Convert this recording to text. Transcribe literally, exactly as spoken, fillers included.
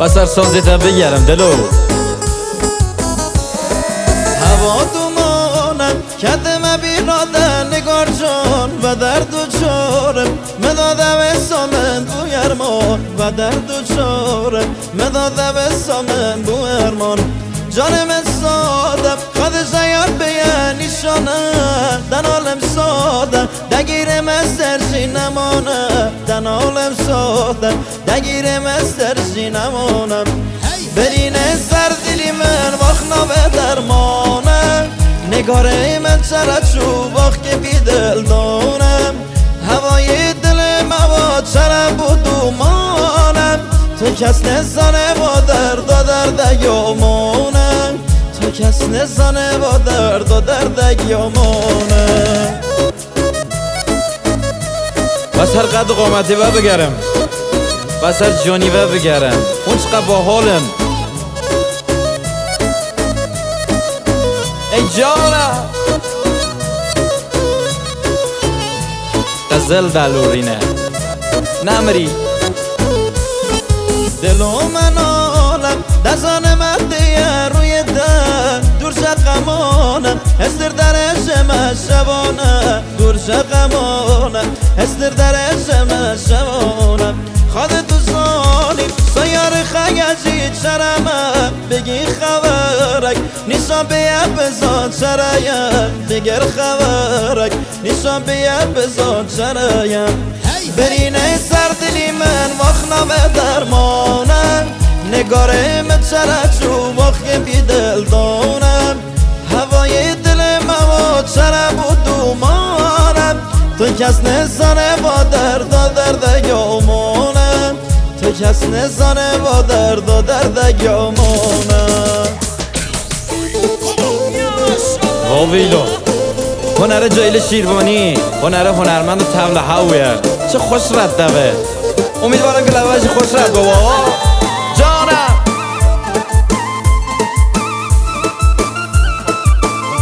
بسر سازیتا بگیرم دلو هوا دومانم کدم بیرادن نگار جان و درد و چارم مدادم سامن بو ارمان و درد و چارم مدادم سامن بو ارمان جانم سادم خودش یاد بیان نشانه دن عالم سادم دگیرم از درجی نمانم دن عالم سادم دگیرم از درجی نمانم برینه سر دلی من واخنا به درمانم نگاره من چرا چوب وقت که بی دل دانم هوای دل ما چرا بودومانم تو کس نزانه با درد و درد یامانم تو کس نزانه با درد و درد یامانم بس هر قد قامتی و بگرم بس هر جانی و بگرم اون چقدر با حالم ای جانم قزل دلورینه نمری دلو من آلم دزان من دیه روی در دور شقمانم استر درش من شبانم دور شقمانم استر درش من شبانم خود تو زانیم سیار خیجی چرمم بگی خبرک نیشان بیه بزان چرایم دیگر خبرک نیشان بیه بزان چرایم برینه سر دلی من واخنا به درمانم نگاره من چرا چوب وقت بی دل دانم هوای دل ما چرا بودومانم تو کس نزانه با درد و درد یامانم تو کس نزانه با درد و درد یامانم واویلو هنر جایل شیروانی هنر هنرمند و طبل هاویه چه خوش رد دوه امیدوارم که لواجی خوش رد بابا